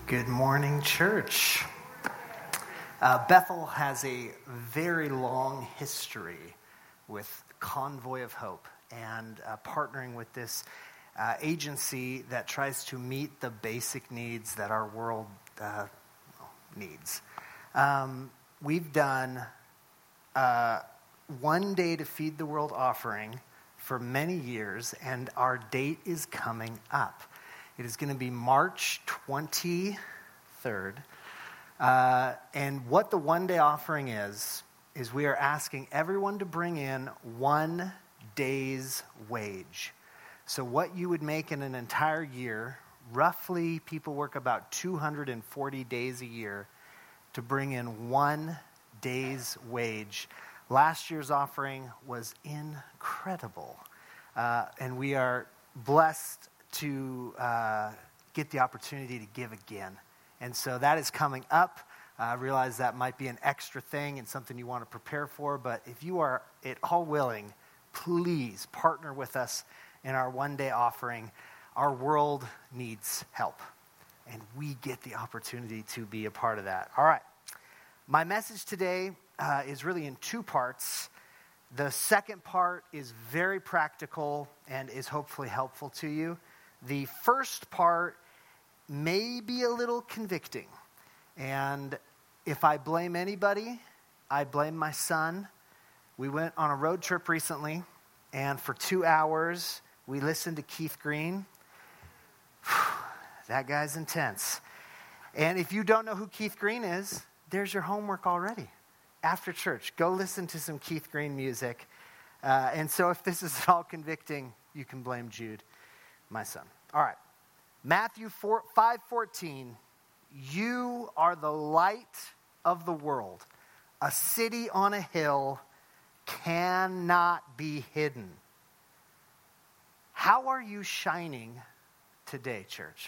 Good morning, church. Bethel has a very long history with Convoy of Hope and partnering with this agency that tries to meet the basic needs that our world needs. We've done one day to feed the world offering for many years, and our date is coming up. It is going to be March 23rd. And what the one-day offering is we are asking everyone to bring in 1 day's wage. So what you would make in an entire year, roughly people work about 240 days a year to bring in 1 day's wage. Last year's offering was incredible. And we are blessed to get the opportunity to give again. And so that is coming up. I realize that might be an extra thing and something you want to prepare for, but if you are at all willing, please partner with us in our one-day offering. Our world needs help, and we get the opportunity to be a part of that. All right. My message today is really in 2 parts. The second part is very practical and is hopefully helpful to you. The first part may be a little convicting. And if I blame anybody, I blame my son. We went on a road trip recently, and for 2 hours, we listened to Keith Green. That guy's intense. And if you don't know who Keith Green is, there's your homework already. After church, go listen to some Keith Green music. And so if this is at all convicting, you can blame Jude, my son. All right. Matthew 5:14, you are the light of the world. A city on a hill cannot be hidden. How are you shining today, church?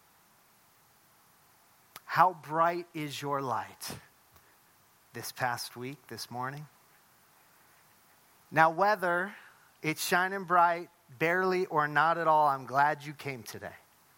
How bright is your light this past week, this morning? Now, whether it's shining bright, barely, or not at all, I'm glad you came today.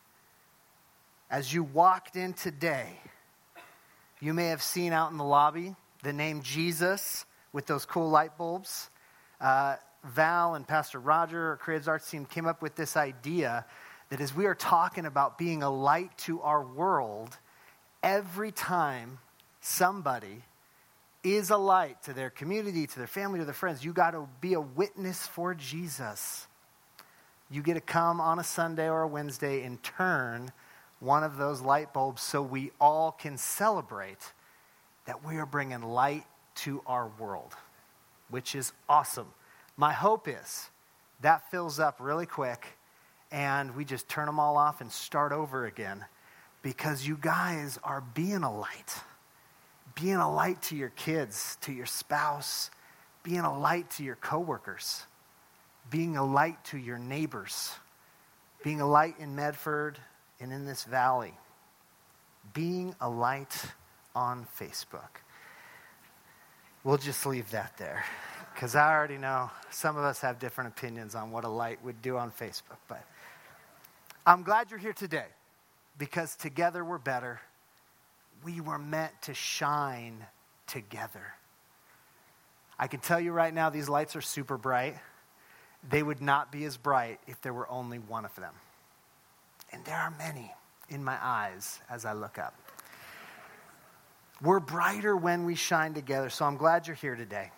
As you walked in today, you may have seen out in the lobby the name Jesus with those cool light bulbs. Val and Pastor Roger, our Creative Arts team, came up with this idea that as we are talking about being a light to our world, every time somebody is a light to their community, to their family, to their friends, you got to be a witness for Jesus. You get to come on a Sunday or a Wednesday and turn one of those light bulbs so we all can celebrate that we are bringing light to our world, which is awesome. My hope is that fills up really quick and we just turn them all off and start over again, because you guys are being a light. Being a light to your kids, to your spouse, being a light to your coworkers, being a light to your neighbors, being a light in Medford and in this valley, being a light on Facebook. We'll just leave that there, because I already know some of us have different opinions on what a light would do on Facebook. But I'm glad you're here today, because together we're better. We were meant to shine together. I can tell you right now, these lights are super bright. They would not be as bright if there were only one of them. And there are many in my eyes as I look up. We're brighter when we shine together, so I'm glad you're here today.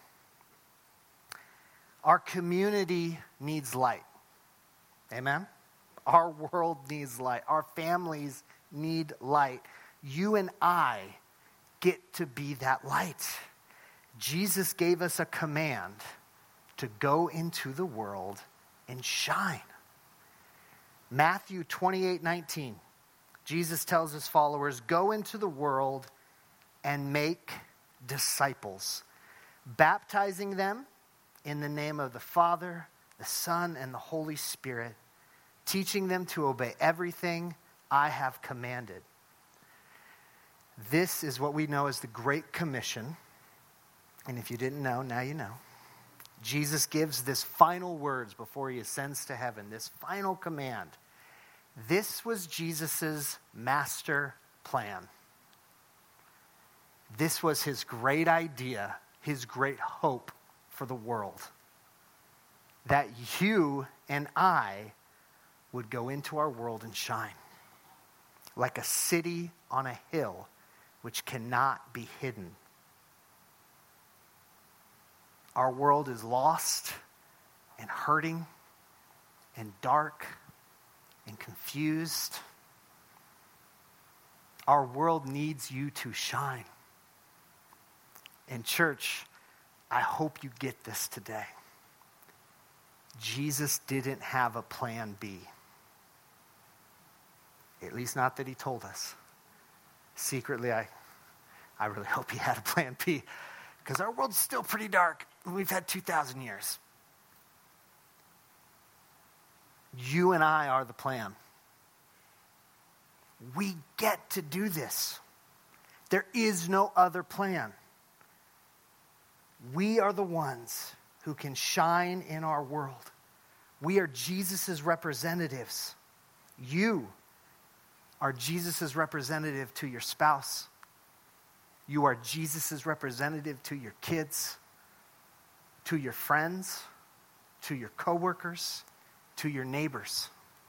Our community needs light. Amen? Our world needs light. Our families need light. You and I get to be that light. Jesus gave us a command to go into the world and shine. Matthew 28:19, Jesus tells his followers, go into the world and make disciples, baptizing them in the name of the Father, the Son, and the Holy Spirit, teaching them to obey everything I have commanded. This is what we know as the Great Commission. And if you didn't know, now you know. Jesus gives this final words before he ascends to heaven, this final command. This was Jesus's master plan. This was his great idea, his great hope for the world. That you and I would go into our world and shine. Like a city on a hill which cannot be hidden. Our world is lost and hurting and dark and confused. Our world needs you to shine. And church, I hope you get this today. Jesus didn't have a plan B. At least not that he told us. Secretly, I really hope he had a plan B, because our world's still pretty dark. We've had 2,000 years. You and I are the plan. We get to do this. There is no other plan. We are the ones who can shine in our world. We are Jesus' representatives. You are Jesus' representative to your spouse. You are Jesus' representative to your kids, to your friends, to your coworkers, to your neighbors.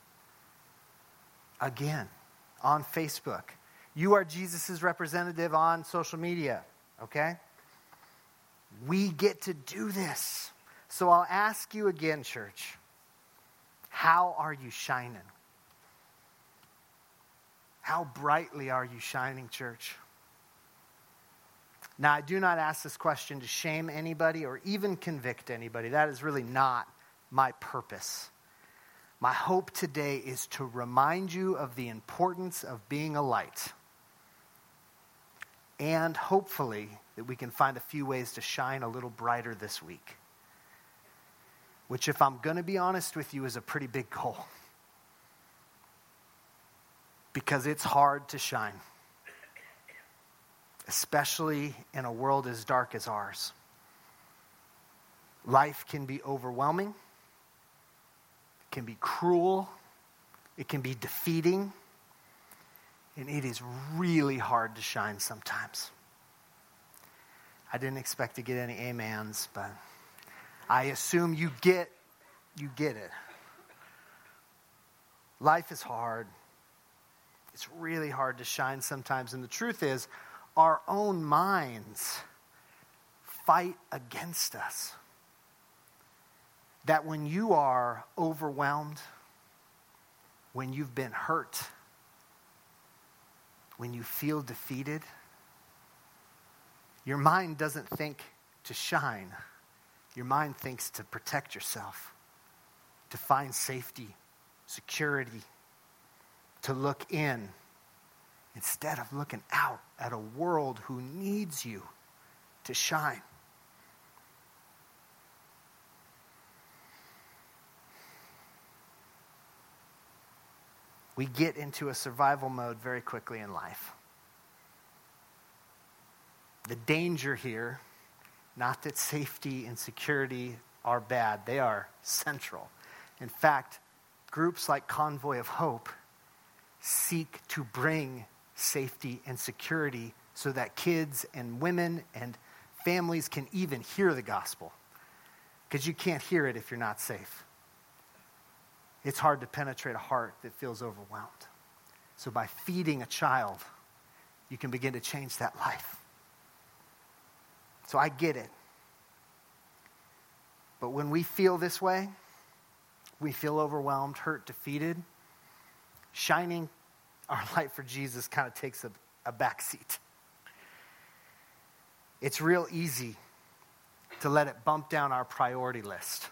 Again, on Facebook. You are Jesus' representative on social media, okay? We get to do this. So I'll ask you again, church, how are you shining? How brightly are you shining, church? Now, I do not ask this question to shame anybody or even convict anybody. That is really not my purpose. My hope today is to remind you of the importance of being a light. And hopefully that we can find a few ways to shine a little brighter this week. Which, if I'm going to be honest with you, is a pretty big goal. Because it's hard to shine. Especially in a world as dark as ours. Life can be overwhelming. It can be cruel. It can be defeating. And it is really hard to shine sometimes. I didn't expect to get any amens, but I assume you get it. Life is hard. It's really hard to shine sometimes. And the truth is, our own minds fight against us. That when you are overwhelmed, when you've been hurt, when you feel defeated, your mind doesn't think to shine. Your mind thinks to protect yourself, to find safety, security, to look in instead of looking out at a world who needs you to shine. We get into a survival mode very quickly in life. The danger here, not that safety and security are bad, they are central. In fact, groups like Convoy of Hope seek to bring safety and security so that kids and women and families can even hear the gospel. Because you can't hear it if you're not safe. It's hard to penetrate a heart that feels overwhelmed. So by feeding a child, you can begin to change that life. So I get it. But when we feel this way, we feel overwhelmed, hurt, defeated, shining our light for Jesus kind of takes a back seat. It's real easy to let it bump down our priority list.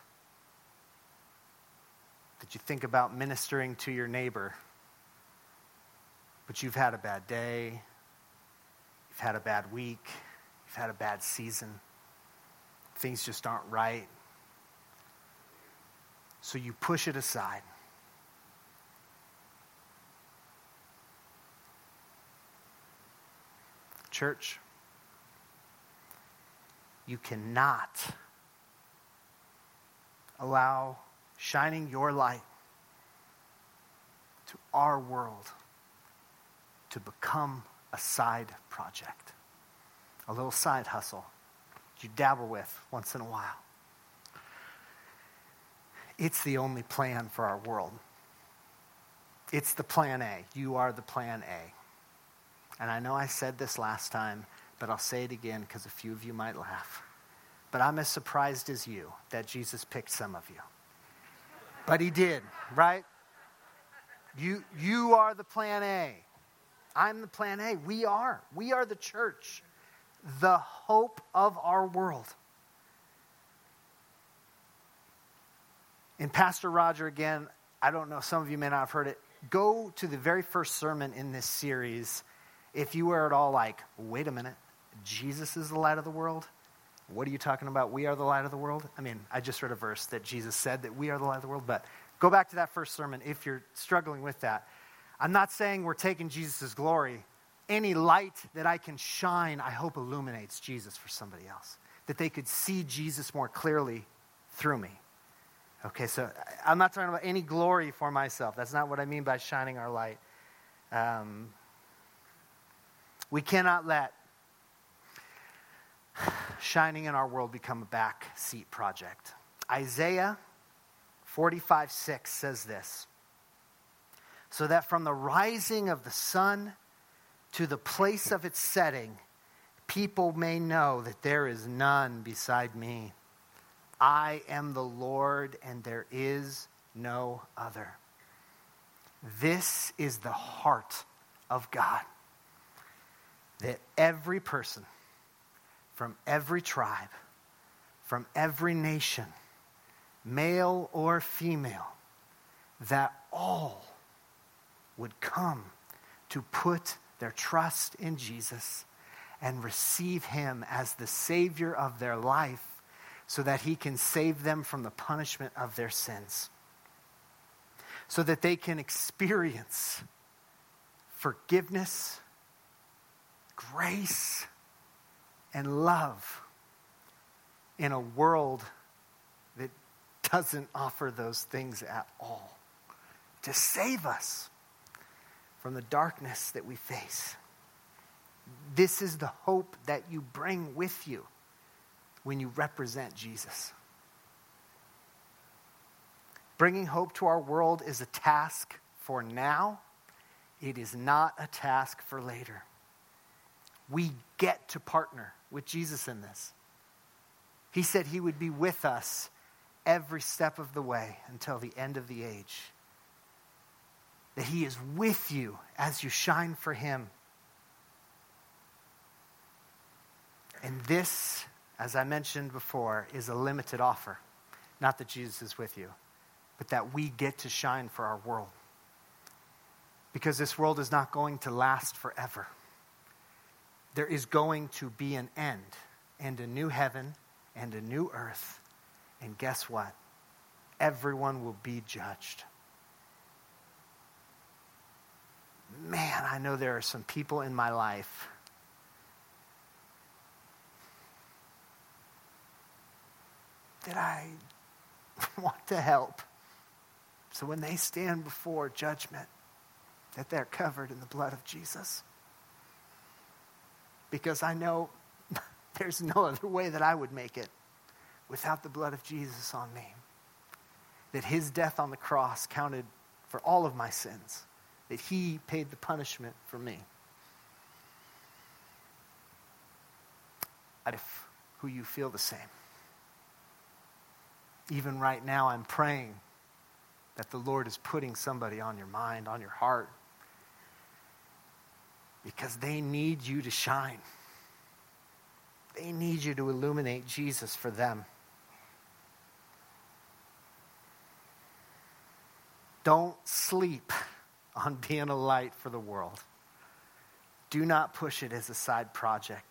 That you think about ministering to your neighbor, but you've had a bad day, you've had a bad week, you've had a bad season, things just aren't right. So you push it aside. Church, you cannot allow shining your light to our world to become a side project, a little side hustle you dabble with once in a while. It's the only plan for our world. It's the plan A. You are the plan A. And I know I said this last time, but I'll say it again because a few of you might laugh. But I'm as surprised as you that Jesus picked some of you. But he did, right? You are the plan A. I'm the plan A. We are the church, the hope of our world. And Pastor Roger, again, I don't know, some of you may not have heard it. Go to the very first sermon in this series. If you were at all like, wait a minute, Jesus is the light of the world? What are you talking about? We are the light of the world? I mean, I just read a verse that Jesus said that we are the light of the world, but go back to that first sermon if you're struggling with that. I'm not saying we're taking Jesus' glory. Any light that I can shine, I hope illuminates Jesus for somebody else, that they could see Jesus more clearly through me. Okay, so I'm not talking about any glory for myself. That's not what I mean by shining our light. We cannot let shining in our world become a backseat project. Isaiah 45:6 says this, so that from the rising of the sun to the place of its setting, people may know that there is none beside me. I am the Lord, and there is no other. This is the heart of God, that every person from every tribe, from every nation, male or female, that all would come to put their trust in Jesus and receive him as the Savior of their life, so that he can save them from the punishment of their sins, so that they can experience forgiveness, grace, and love in a world that doesn't offer those things at all, to save us from the darkness that we face. This is the hope that you bring with you when you represent Jesus. Bringing hope to our world is a task for now. It is not a task for later. We get to partner with Jesus in this. He said he would be with us every step of the way until the end of the age. That he is with you as you shine for him. And this, as I mentioned before, is a limited offer. Not that Jesus is with you, but that we get to shine for our world. Because this world is not going to last forever. There is going to be an end, and a new heaven and a new earth. And guess what? Everyone will be judged. Man, I know there are some people in my life that I want to help. So when they stand before judgment, that they're covered in the blood of Jesus. Because I know there's no other way that I would make it without the blood of Jesus on me. That his death on the cross counted for all of my sins. That he paid the punishment for me. If who you feel the same. Even right now, I'm praying that the Lord is putting somebody on your mind, on your heart, because they need you to shine. They need you to illuminate Jesus for them. Don't sleep on being a light for the world. Do not push it as a side project.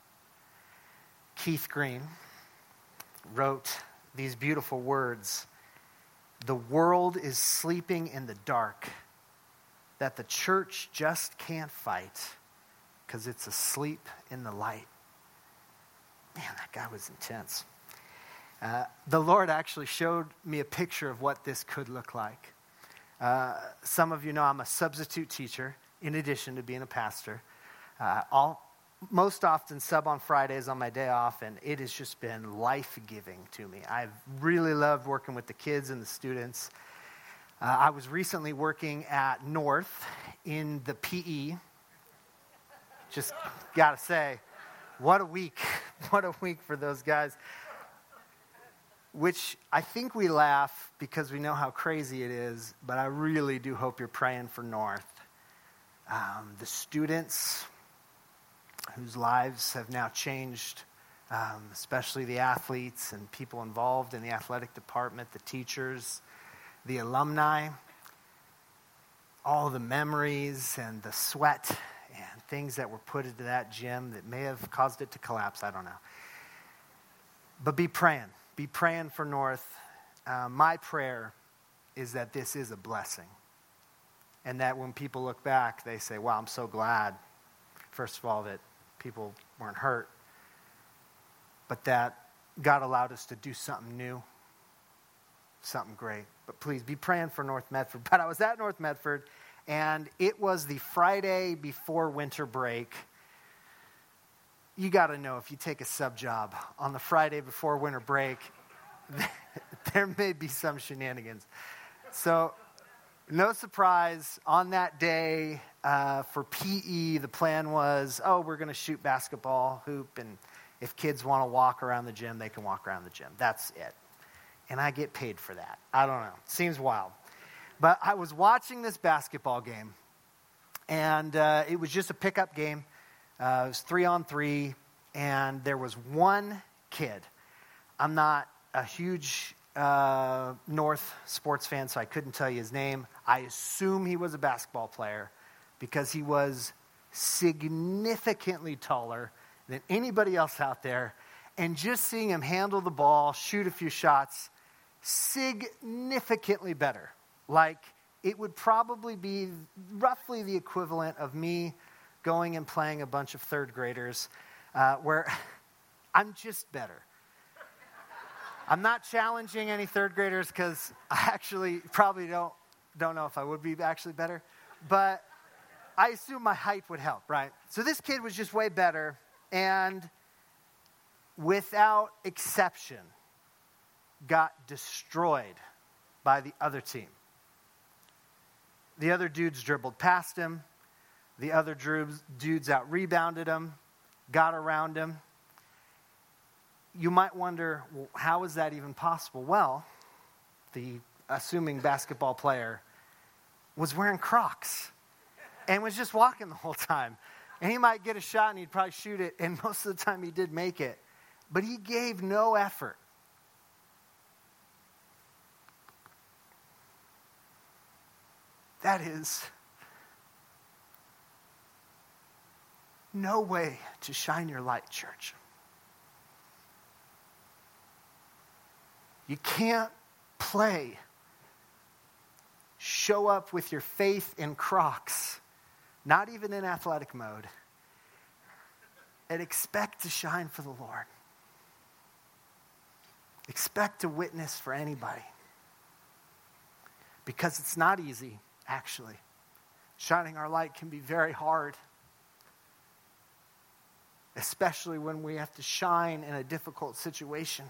Keith Green wrote these beautiful words. The world is sleeping in the dark that the church just can't fight because it's asleep in the light. Man, that guy was intense. The Lord actually showed me a picture of what this could look like. Some of you know I'm a substitute teacher in addition to being a pastor. Most often sub on Fridays on my day off, and it has just been life-giving to me. I've really loved working with the kids and the students. I was recently working at North in the PE. Just got to say, what a week. What a week for those guys. Which I think we laugh because we know how crazy it is, but I really do hope you're praying for North. The students whose lives have now changed, especially the athletes and people involved in the athletic department, the teachers, the alumni, all the memories and the sweat and things that were put into that gym that may have caused it to collapse, I don't know. But be praying for North. My prayer is that this is a blessing. And that when people look back, they say, wow, I'm so glad, first of all, that people weren't hurt, but that God allowed us to do something new, something great. But please be praying for North Medford. But I was at North Medford, and it was the Friday before winter break. You got to know, if you take a sub job on the Friday before winter break, there may be some shenanigans. So no surprise, on that day for PE, the plan was, we're going to shoot basketball, hoop, and if kids want to walk around the gym, they can walk around the gym. That's it. And I get paid for that. I don't know. Seems wild. But I was watching this basketball game, and it was just a pickup game. It was 3-on-3, and there was one kid. I'm not a huge North sports fan, so I couldn't tell you his name. I assume he was a basketball player because he was significantly taller than anybody else out there. And just seeing him handle the ball, shoot a few shots, significantly better. Like, it would probably be roughly the equivalent of me going and playing a bunch of third graders where I'm just better. I'm not challenging any third graders because I actually probably don't know if I would be actually better. But I assume my height would help, right? So this kid was just way better, and without exception, got destroyed by the other team. The other dudes dribbled past him. The other dudes out-rebounded him, got around him. You might wonder, well, how is that even possible? Well, the assuming basketball player was wearing Crocs and was just walking the whole time. And he might get a shot and he'd probably shoot it, and most of the time he did make it. But he gave no effort. That is no way to shine your light, church. You can't show up with your faith in Crocs, not even in athletic mode, and expect to shine for the Lord. Expect to witness for anybody. Because it's not easy, actually. Shining our light can be very hard, especially when we have to shine in a difficult situation.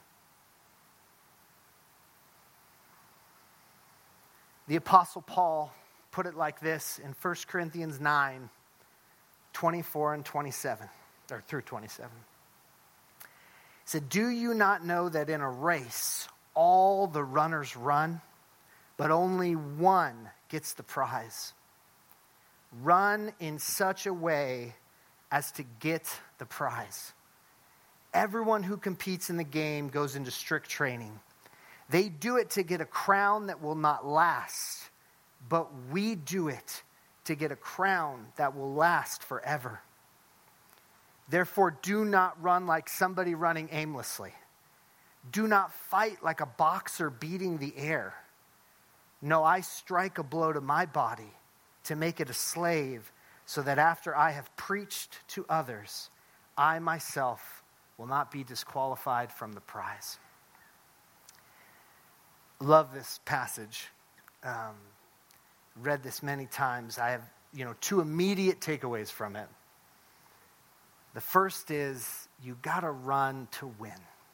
The Apostle Paul put it like this in 1 Corinthians 9, 24 and 27, or through 27. He said, "Do you not know that in a race all the runners run, but only one gets the prize? Run in such a way as to get the prize. Everyone who competes in the game goes into strict training. They do it to get a crown that will not last, but we do it to get a crown that will last forever. Therefore, do not run like somebody running aimlessly. Do not fight like a boxer beating the air. No, I strike a blow to my body to make it a slave, so that after I have preached to others, I myself will not be disqualified from the prize." Love this passage. read this many times. I have, two immediate takeaways from it. The first is you got to run to win.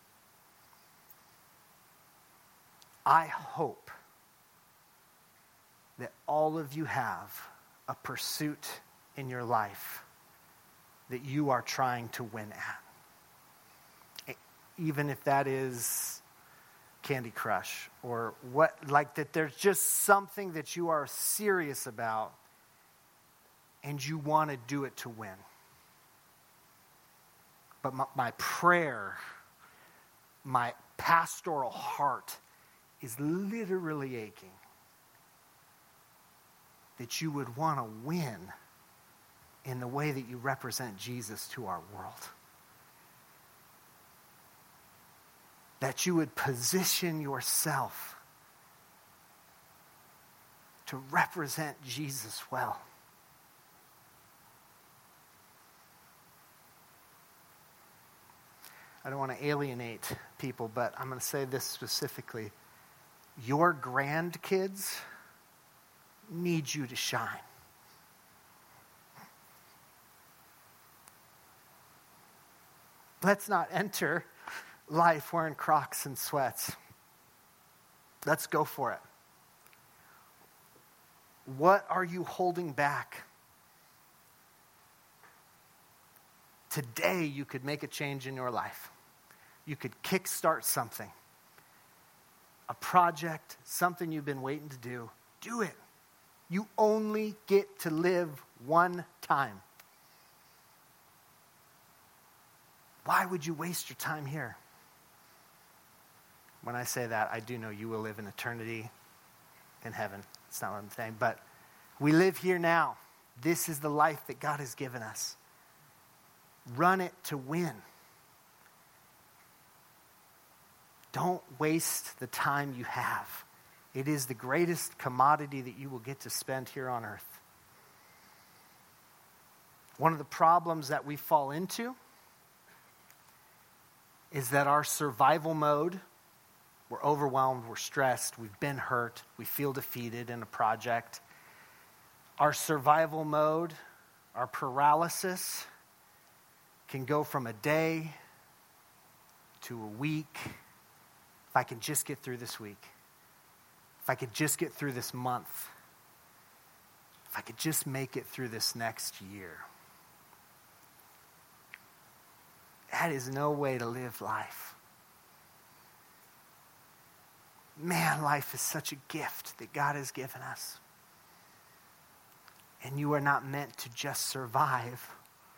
I hope that all of you have a pursuit in your life that you are trying to win at. Even if that is Candy Crush or that there's just something that you are serious about and you want to do it to win. But my prayer, my pastoral heart is literally aching that you would want to win in the way that you represent Jesus to our world. That you would position yourself to represent Jesus well. I don't want to alienate people, but I'm going to say this specifically. Your grandkids need you to shine. Let's not enter life wearing Crocs and sweats. Let's go for it. What are you holding back? Today, you could make a change in your life. You could kickstart something. A project, something you've been waiting to do. Do it. You only get to live one time. Why would you waste your time here? When I say that, I do know you will live in eternity in heaven. That's not what I'm saying. But we live here now. This is the life that God has given us. Run it to win. Don't waste the time you have. It is the greatest commodity that you will get to spend here on earth. One of the problems that we fall into is that our survival mode, we're overwhelmed, we're stressed, we've been hurt, we feel defeated in a project. Our survival mode, our paralysis, can go from a day to a week. If I can just get through this week. If I could just get through this month. If I could just make it through this next year. That is no way to live life. Man, life is such a gift that God has given us. And you are not meant to just survive.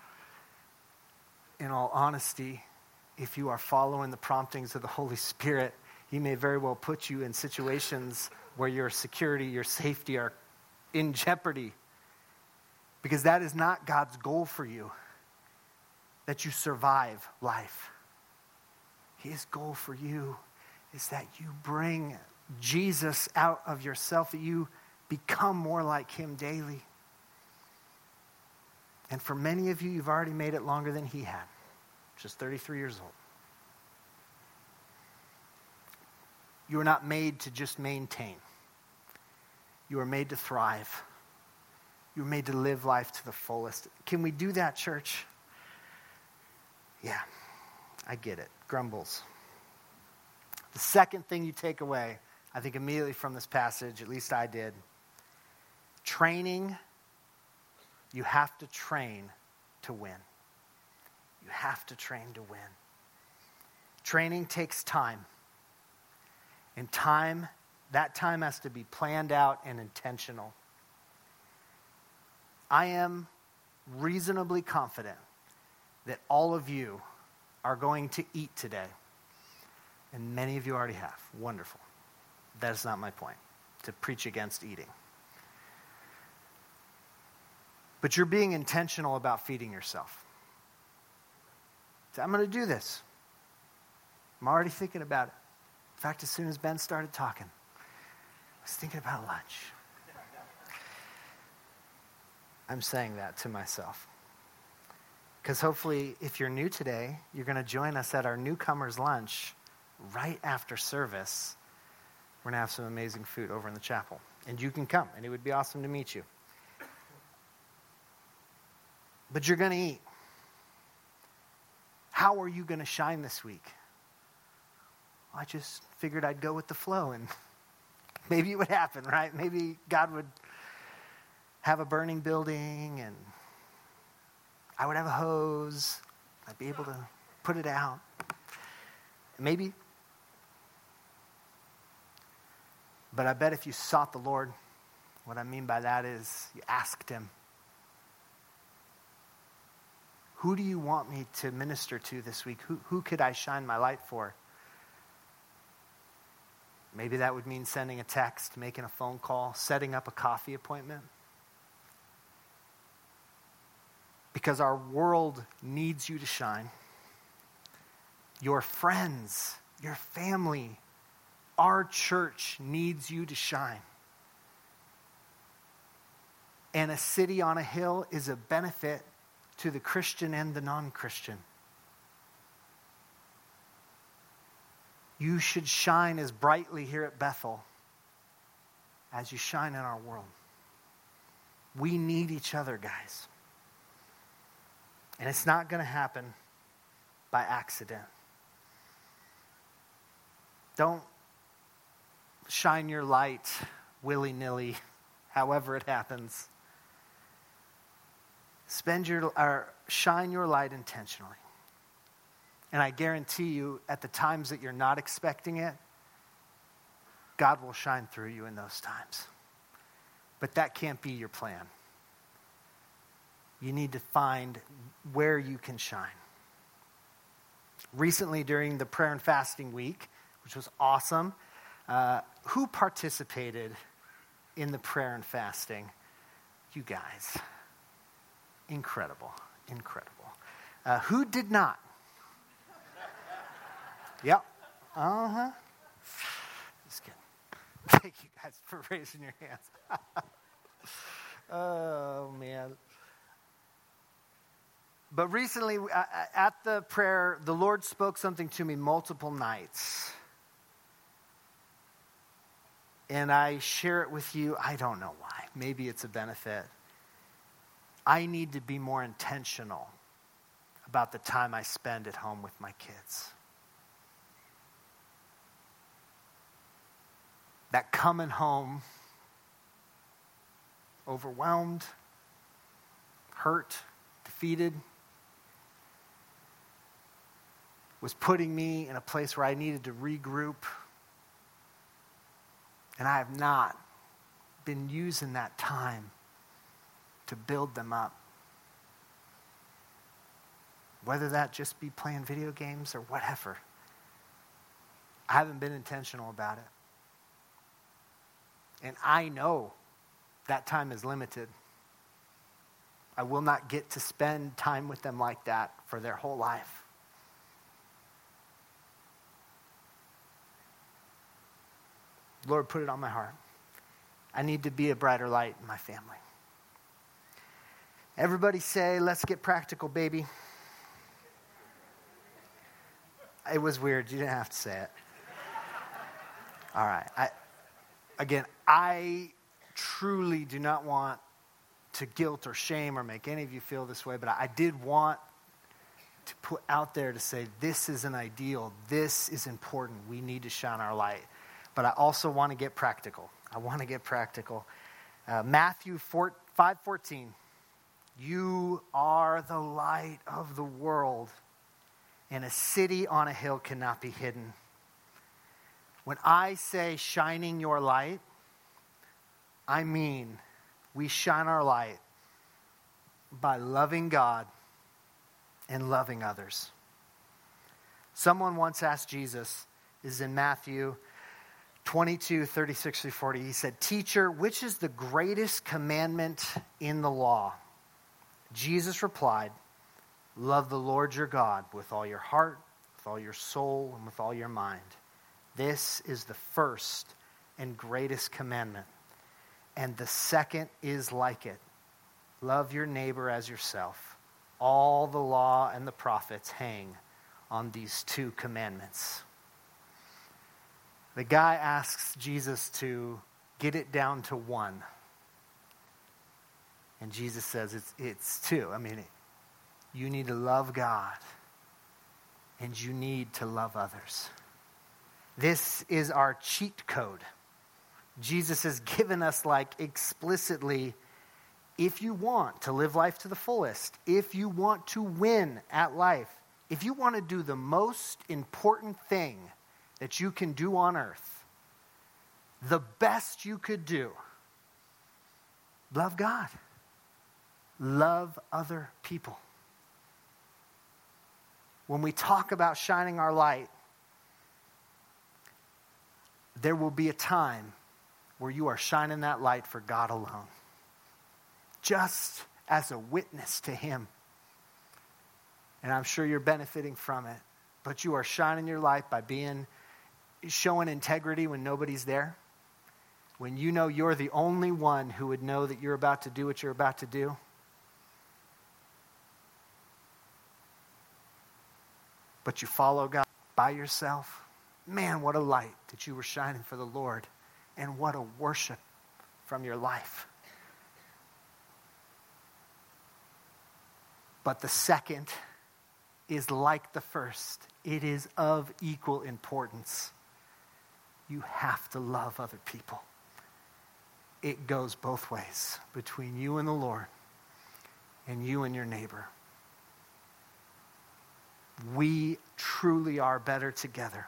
In all honesty, if you are following the promptings of the Holy Spirit, He may very well put you in situations where your security, your safety are in jeopardy. Because that is not God's goal for you, that you survive life. His goal for you is that you bring Jesus out of yourself, that you become more like Him daily. And for many of you, you've already made it longer than He had, just 33 years old. You are not made to just maintain. You are made to thrive. You are made to live life to the fullest. Can we do that, church? Yeah, I get it. Grumbles. The second thing you take away, I think immediately from this passage, at least I did, training. You have to train to win. You have to train to win. Training takes time. And that time has to be planned out and intentional. I am reasonably confident that all of you are going to eat today. And many of you already have. Wonderful. That is not my point, to preach against eating. But you're being intentional about feeding yourself. So I'm going to do this. I'm already thinking about it. In fact, as soon as Ben started talking, I was thinking about lunch. I'm saying that to myself. Because hopefully, if you're new today, you're going to join us at our newcomers lunch right after service. We're going to have some amazing food over in the chapel. And you can come, and it would be awesome to meet you. But you're going to eat. How are you going to shine this week? I just figured I'd go with the flow, and maybe it would happen, right? Maybe God would have a burning building, and I would have a hose. I'd be able to put it out. Maybe. But I bet if you sought the Lord, what I mean by that is you asked him, who do you want me to minister to this week? Who could I shine my light for? Maybe that would mean sending a text, making a phone call, setting up a coffee appointment. Because our world needs you to shine. Your friends, your family, our church needs you to shine. And a city on a hill is a benefit to the Christian and the non-Christian. You should shine as brightly here at Bethel as you shine in our world. We need each other, guys. And it's not going to happen by accident. Don't shine your light willy-nilly, however it happens. Shine your light intentionally. And I guarantee you, at the times that you're not expecting it, God will shine through you in those times. But that can't be your plan. You need to find where you can shine. Recently, during the prayer and fasting week, which was awesome, who participated in the prayer and fasting? You guys. Incredible. Who did not? Yep. Uh-huh. Just kidding. Thank you guys for raising your hands. Oh, man. But recently, at the prayer, the Lord spoke something to me multiple nights. And I share it with you. I don't know why. Maybe it's a benefit. I need to be more intentional about the time I spend at home with my kids. That coming home overwhelmed, hurt, defeated, was putting me in a place where I needed to regroup. And I have not been using that time to build them up. Whether that just be playing video games or whatever. I haven't been intentional about it. And I know that time is limited. I will not get to spend time with them like that for their whole life. Lord, put it on my heart. I need to be a brighter light in my family. Everybody say, let's get practical, baby. It was weird. You didn't have to say it. All right. I truly do not want to guilt or shame or make any of you feel this way, but I did want to put out there to say this is an ideal. This is important. We need to shine our light. But I also want to get practical. Matthew 5:14. You are the light of the world, and a city on a hill cannot be hidden. When I say shining your light, I mean we shine our light by loving God and loving others. Someone once asked Jesus, this is in Matthew 22:36-40. He said, "Teacher, which is the greatest commandment in the law?" Jesus replied, "Love the Lord your God with all your heart, with all your soul, and with all your mind. This is the first and greatest commandment. And the second is like it. Love your neighbor as yourself. All the law and the prophets hang on these two commandments." The guy asks Jesus to get it down to one. And Jesus says it's two. I mean, you need to love God and you need to love others. This is our cheat code. Jesus has given us explicitly, if you want to live life to the fullest, if you want to win at life, if you want to do the most important thing that you can do on earth, the best you could do, love God. Love other people. When we talk about shining our light, there will be a time where you are shining that light for God alone. Just as a witness to Him. And I'm sure you're benefiting from it. But you are shining your light by showing integrity when nobody's there. When you know you're the only one who would know that you're about to do what you're about to do. But you follow God by yourself. Man, what a light that you were shining for the Lord. And what a worship from your life. But the second is like the first. It is of equal importance. You have to love other people. It goes both ways between you and the Lord and you and your neighbor. We truly are better together.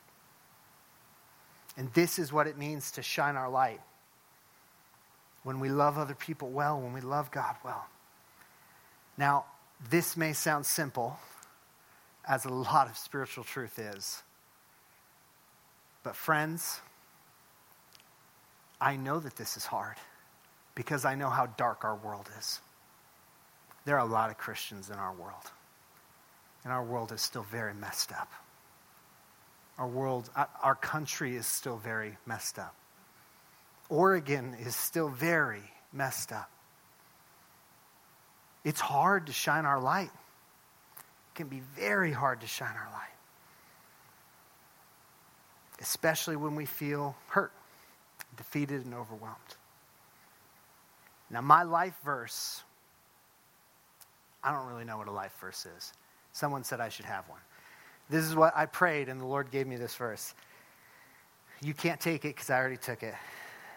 And this is what it means to shine our light. When we love other people well, when we love God well. Now, this may sound simple, as a lot of spiritual truth is. But friends, I know that this is hard because I know how dark our world is. There are a lot of Christians in our world. And our world is still very messed up. Our country is still very messed up. Oregon is still very messed up. It's hard to shine our light. It can be very hard to shine our light. Especially when we feel hurt, defeated, and overwhelmed. Now, my life verse, I don't really know what a life verse is. Someone said I should have one. This is what I prayed, and the Lord gave me this verse. You can't take it because I already took it.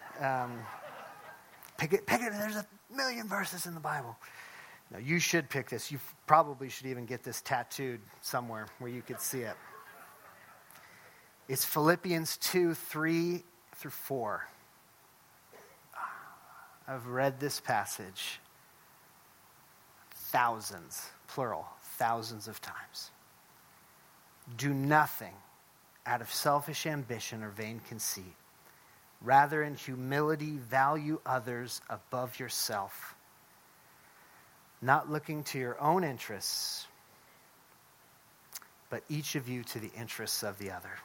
Pick it. There's 1,000,000 verses in the Bible. No, you should pick this. You probably should even get this tattooed somewhere where you could see it. It's Philippians 2:3-4. I've read this passage thousands, plural, thousands of times. Do nothing out of selfish ambition or vain conceit. Rather, in humility, value others above yourself, not looking to your own interests, but each of you to the interests of the other.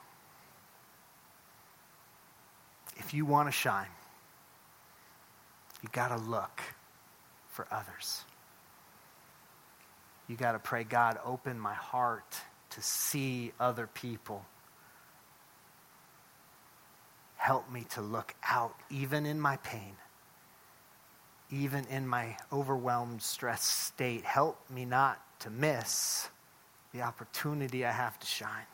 If you want to shine, you got to look for others. You got to pray, God, open my heart to see other people. Help me to look out, even in my pain, even in my overwhelmed, stressed state. Help me not to miss the opportunity I have to shine.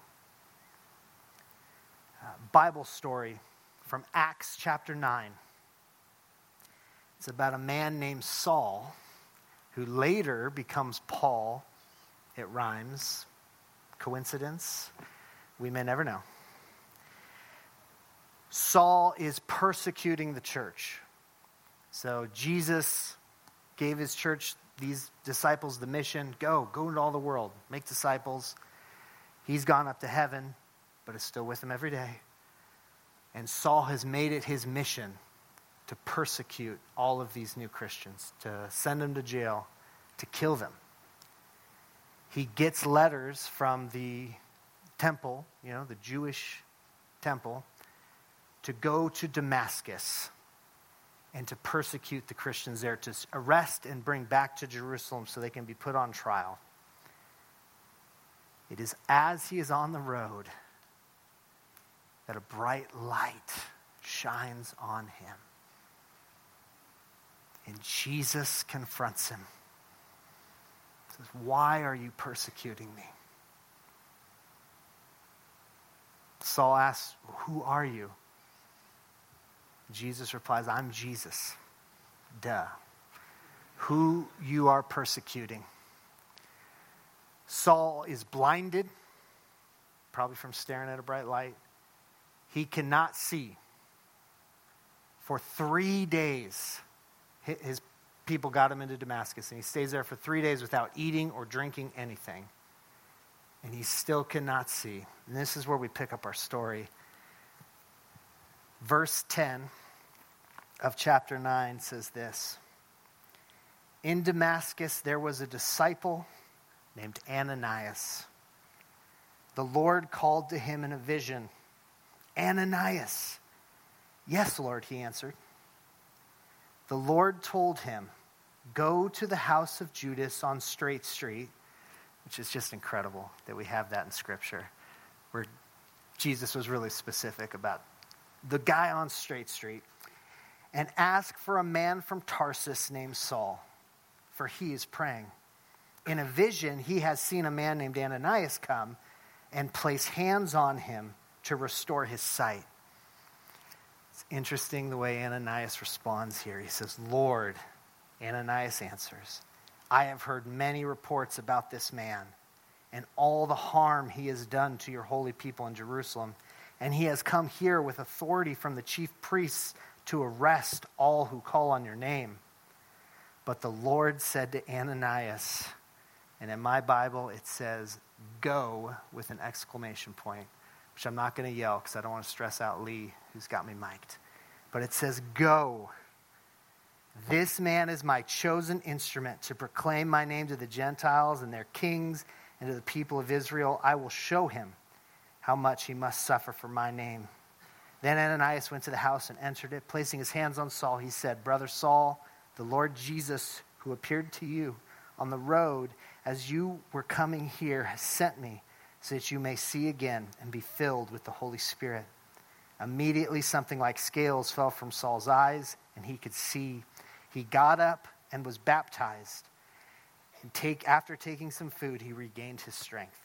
Bible story from Acts chapter 9. It's about a man named Saul, who later becomes Paul. It rhymes. Coincidence? We may never know. Saul is persecuting the church. So Jesus gave his church, these disciples, the mission, go into all the world, make disciples. He's gone up to heaven, but is still with them every day. And Saul has made it his mission to persecute all of these new Christians, to send them to jail, to kill them. He gets letters from the temple, the Jewish temple, to go to Damascus and to persecute the Christians there, to arrest and bring back to Jerusalem so they can be put on trial. It is as he is on the road that a bright light shines on him. And Jesus confronts him. He says, why are you persecuting me? Saul asks, who are you? Jesus replies, I'm Jesus. Duh. Who you are persecuting. Saul is blinded, probably from staring at a bright light. He cannot see. For 3 days, his people got him into Damascus, and he stays there for 3 days without eating or drinking anything. And he still cannot see. And this is where we pick up our story. Verse 10 of chapter 9 says this. In Damascus there was a disciple named Ananias. The Lord called to him in a vision, Ananias. Yes, Lord, he answered. The Lord told him, go to the house of Judas on Straight Street, which is just incredible that we have that in Scripture, where Jesus was really specific about the guy on Straight Street, and ask for a man from Tarsus named Saul, for he is praying. In a vision, he has seen a man named Ananias come and place hands on him to restore his sight. It's interesting the way Ananias responds here. He says, Lord, Ananias answers, I have heard many reports about this man and all the harm he has done to your holy people in Jerusalem. And he has come here with authority from the chief priests to arrest all who call on your name. But the Lord said to Ananias, and in my Bible it says, go with an exclamation point, which I'm not going to yell because I don't want to stress out Lee, who's got me mic'd. But it says, go. This man is my chosen instrument to proclaim my name to the Gentiles and their kings and to the people of Israel. I will show him how much he must suffer for my name. Then Ananias went to the house and entered it. Placing his hands on Saul, he said, Brother Saul, the Lord Jesus, who appeared to you on the road as you were coming here, has sent me so that you may see again and be filled with the Holy Spirit. Immediately something like scales fell from Saul's eyes, and he could see. He got up and was baptized. And after taking some food, he regained his strength.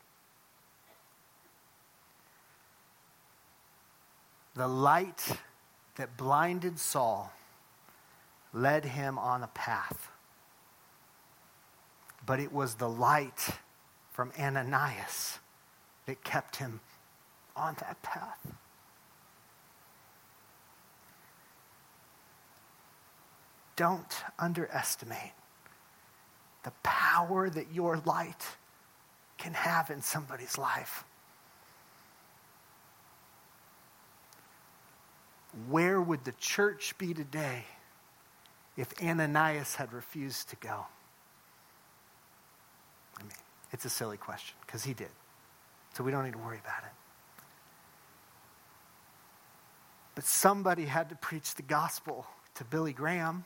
The light that blinded Saul led him on a path. But it was the light from Ananias that kept him on that path. Don't underestimate the power that your light can have in somebody's life. Where would the church be today if Ananias had refused to go? I mean, it's a silly question because he did. So we don't need to worry about it. But somebody had to preach the gospel to Billy Graham.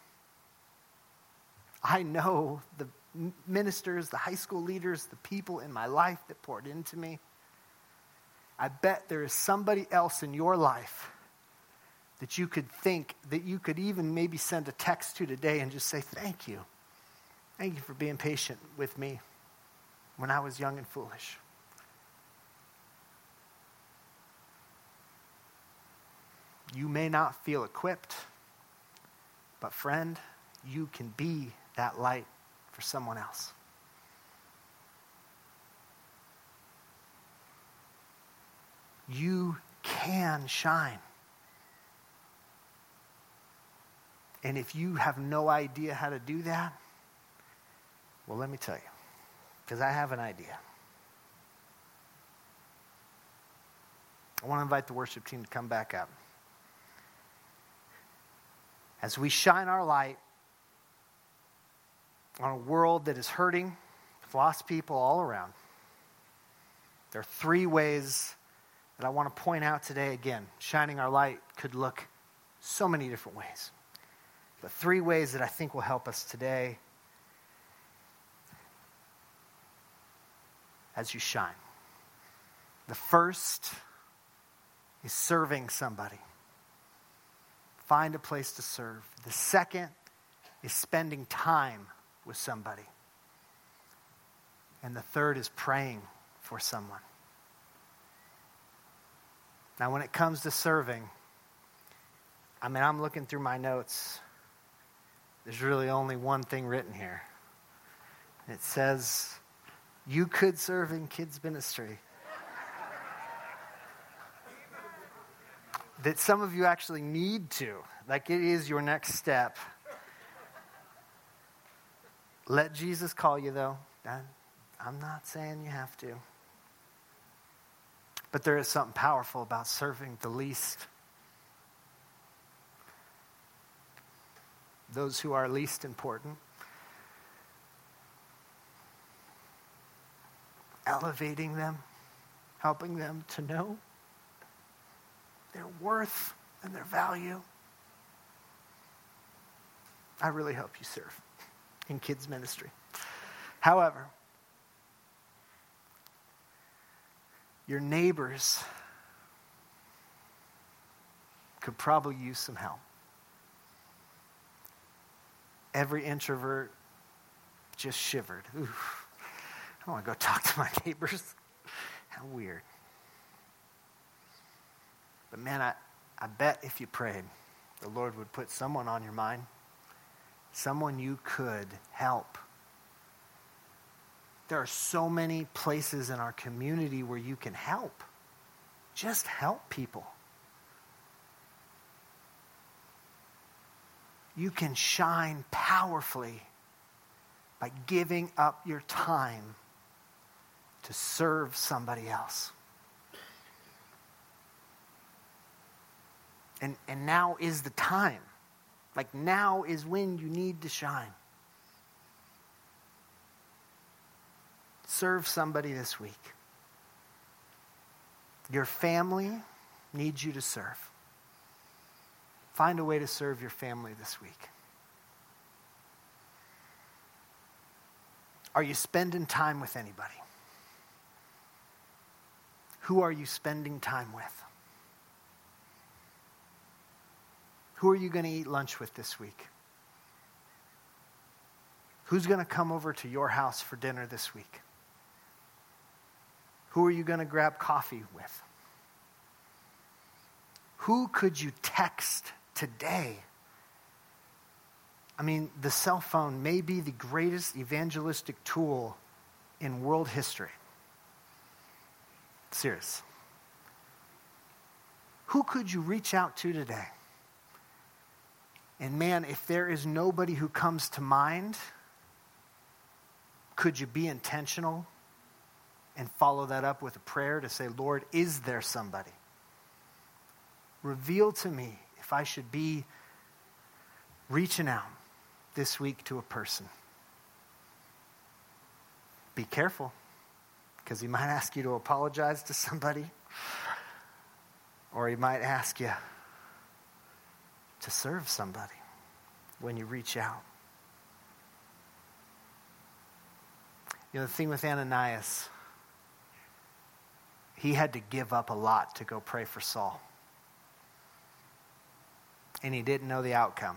I know the ministers, the high school leaders, the people in my life that poured into me. I bet there is somebody else in your life that you could think, that you could even maybe send a text to today and just say, thank you. Thank you for being patient with me when I was young and foolish. You may not feel equipped, but friend, you can be that light for someone else. You can shine. And if you have no idea how to do that, well, let me tell you, because I have an idea. I want to invite the worship team to come back up. As we shine our light on a world that is hurting, with lost people all around, there are 3 ways that I want to point out today. Again, shining our light could look so many different ways. But 3 ways that I think will help us today as you shine. The first is serving somebody. Find a place to serve. The second is spending time with somebody. And the third is praying for someone. Now, when it comes to serving, I'm looking through my notes. There's really only one thing written here. It says, you could serve in kids ministry. That some of you actually need to. Like, it is your next step. Let Jesus call you, though. I'm not saying you have to. But there is something powerful about serving the least. Those who are least important. Elevating them. Helping them to know their worth and their value. I really hope you serve in kids ministry. However, your neighbors could probably use some help. Every introvert just shivered. Oof. I don't want to go talk to my neighbors. How weird. But man, I bet if you prayed, the Lord would put someone on your mind. Someone you could help. There are so many places in our community where you can help. Just help people. You can shine powerfully by giving up your time to serve somebody else. And now is the time. Like, now is when you need to shine. Serve somebody this week. Your family needs you to serve. Find a way to serve your family this week. Are you spending time with anybody? Who are you spending time with? Who are you going to eat lunch with this week? Who's going to come over to your house for dinner this week? Who are you going to grab coffee with? Who could you text today? The cell phone may be the greatest evangelistic tool in world history. Serious. Who could you reach out to today? And man, if there is nobody who comes to mind, could you be intentional and follow that up with a prayer to say, Lord, is there somebody? Reveal to me if I should be reaching out this week to a person. Be careful, because he might ask you to apologize to somebody, or he might ask you to serve somebody when you reach out. The thing with Ananias, he had to give up a lot to go pray for Saul. And he didn't know the outcome.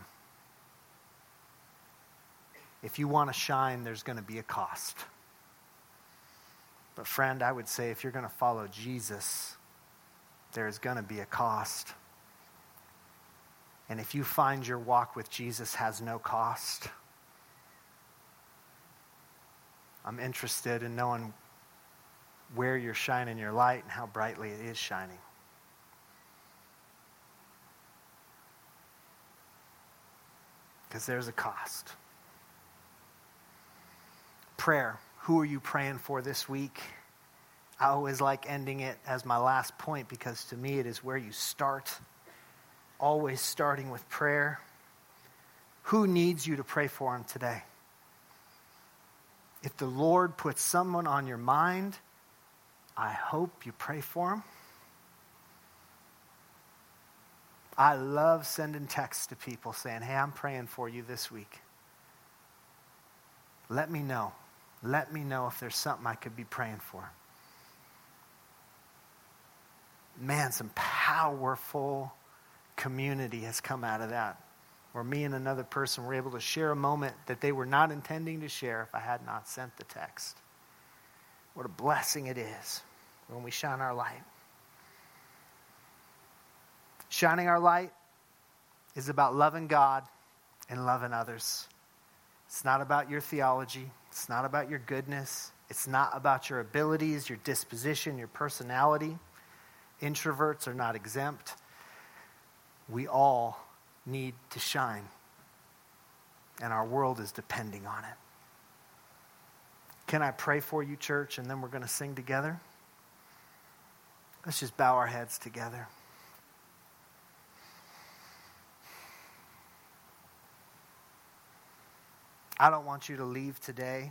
If you want to shine, there's going to be a cost. But friend, I would say if you're going to follow Jesus, there's going to be a cost. And if you find your walk with Jesus has no cost, I'm interested in knowing where you're shining your light and how brightly it is shining. Because there's a cost. Prayer. Who are you praying for this week? I always like ending it as my last point because to me it is where you start. Always starting with prayer. Who needs you to pray for them today? If the Lord puts someone on your mind, I hope you pray for them. I love sending texts to people saying, hey, I'm praying for you this week. Let me know. Let me know if there's something I could be praying for. Man, some powerful community has come out of that, where me and another person were able to share a moment that they were not intending to share if I had not sent the text. What a blessing it is when we shine our light. Shining our light is about loving God and loving others. It's not about your theology. It's not about your goodness. It's not about your abilities, your disposition, your personality. Introverts are not exempt. We all need to shine. And our world is depending on it. Can I pray for you, church, and then we're going to sing together? Let's just bow our heads together. I don't want you to leave today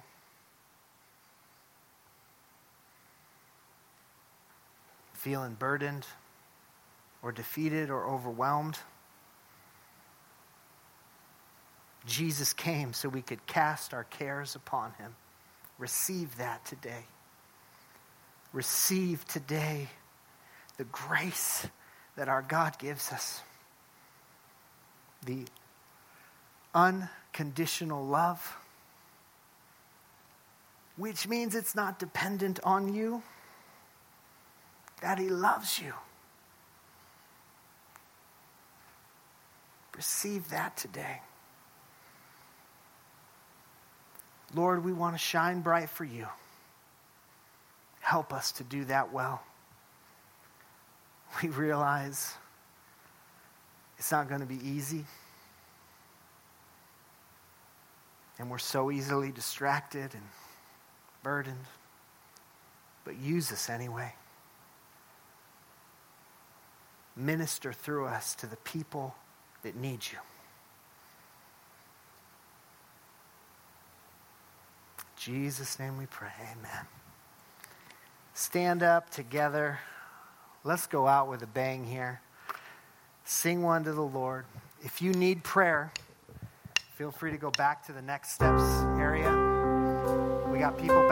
feeling burdened or defeated or overwhelmed. Jesus came so we could cast our cares upon him. Receive that today. Receive today the grace that our God gives us. The unconditional love, which means it's not dependent on you, that he loves you. Receive that today. Lord, we want to shine bright for you. Help us to do that well. We realize it's not going to be easy. And we're so easily distracted and burdened. But use us anyway. Minister through us to the people that need you. In Jesus' name we pray. Amen. Stand up together. Let's go out with a bang here. Sing one to the Lord. If you need prayer, feel free to go back to the next steps area. We got people back.